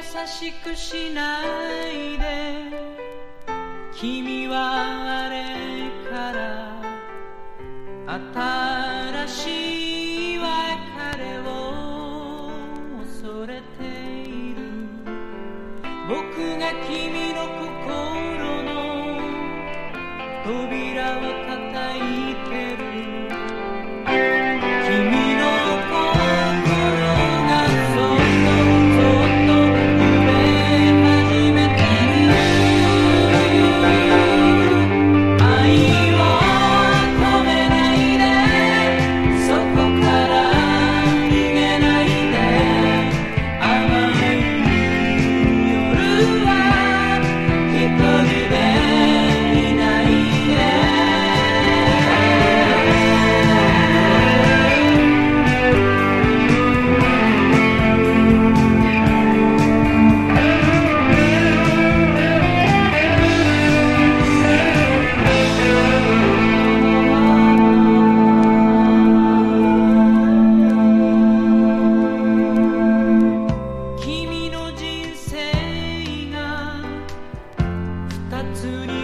しくしないで、君はあれから新しい別れを恐れている。僕が君の心の扉を叩いてる。君の心がそっと揺れ始めてる。愛を止めないで、そこから逃げないで。甘い夜は一人でいないで。君の人生が二つに